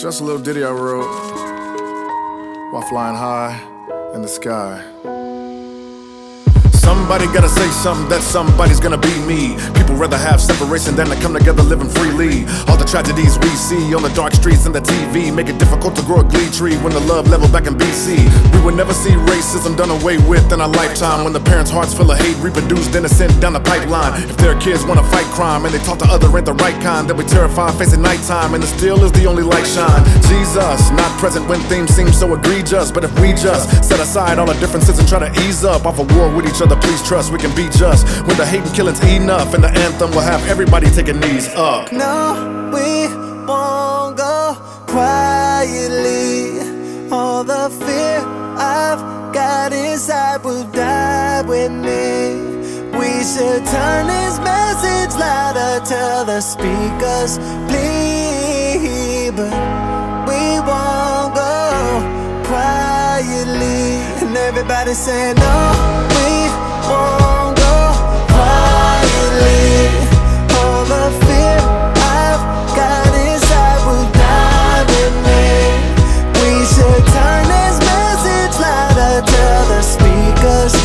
Just a little ditty I wrote while flying high in the sky. Somebody gotta say something, that somebody's gonna be me. People rather have separation than to come together living freely. All the tragedies we see on the dark streets and the TV make it difficult to grow a glee tree when the love level back in BC. We would never see racism done away with in our lifetime. When the parents' hearts full of hate, reproduced innocent down the pipeline. If their kids wanna fight crime and they taught the other ain't the right kind, they'll be terrified facing nighttime, and it still is the only light shine. Jesus, not present when themes seem so egregious. But if we just set aside all the differences and try to ease up off a war with each other, please trust we can be just. When the hate and killing's enough, and the anthem will have everybody taking knees up. No, we won't go quietly. All the fear I've got inside will die with me. We should turn this message louder, tell the speakers please. But we won't go quietly. And everybody say no, we won't go quietly. All the fear I've got inside will die with me. We should turn this message louder, tell the speakers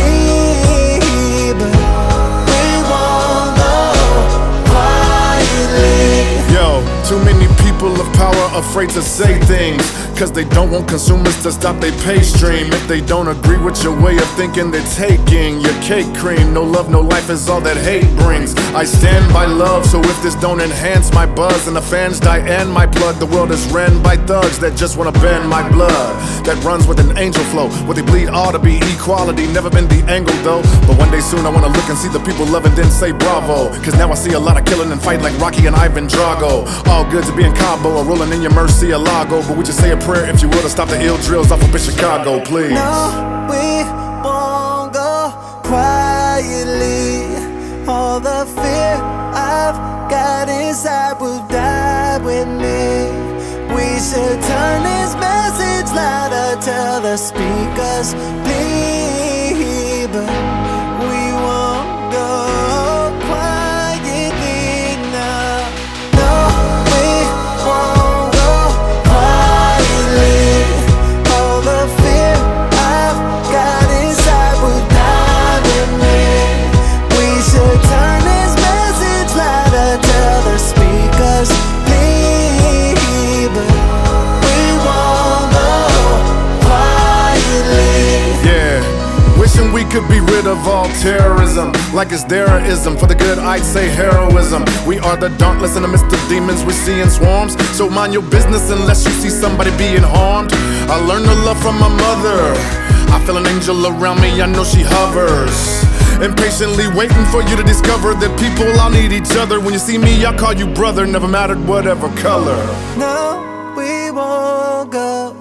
please. But we won't go quietly. Yo, too many people of power afraid to say things, cause they don't want consumers to stop their pay stream. If they don't agree with your way of thinking, they're taking your cake cream. No love, no life is all that hate brings. I stand by love, so if this don't enhance my buzz and the fans die and my plug, the world is ran by thugs that just wanna bend my blood. That runs with an angel flow, where they bleed all to be equality. Never been the angle though, but one day soon I wanna look and see the people loving, then say bravo. Cause now I see a lot of killing and fight like Rocky and Ivan Drago. All good to be in Cabo or rolling in your Murcielago, but we just say a prayer if you will to stop the ill drills off of Chicago, please. No, we won't go quietly. All the fear I've got inside will die with me. We should turn this message louder, tell the speakers please. But we won't go quietly now. No, we won't go quietly. All the fear I've got inside will die with me. We should turn this message louder, tell the speakers please. But we won't go quietly. Yeah, wishing we could be rid of all terrorism, like it's thereism. For the good I'd say heroism. We are the dauntless in the midst of demons we see in swarms. So mind your business unless you see somebody being harmed. I learned to love from my mother. I feel an angel around me, I know she hovers, impatiently waiting for you to discover that people all need each other. When you see me, I'll call you brother, never mattered whatever color. No, we won't go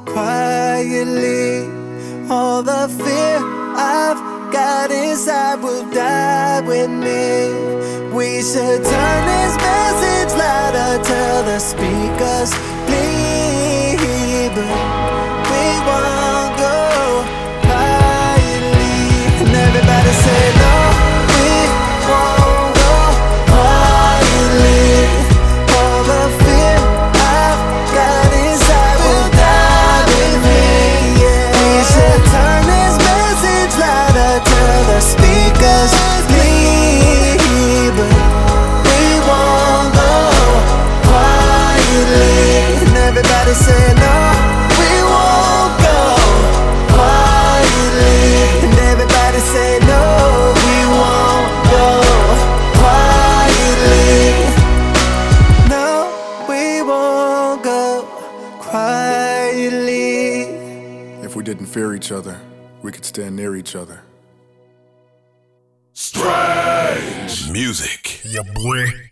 quietly. All the fear I've got inside will die with me. We should turn this message louder, tell the speakers please. But we won't go quietly. And everybody say no, we won't go quietly. All the fear I've got inside will die with me. Yeah. We should turn this message louder, tell the speakers please. But we won't go quietly. And everybody say no, we won't go quietly. And everybody say no, we won't go quietly. No, we won't go quietly. If we didn't fear each other, we could stand near each other. Strange music. Yeah, boy.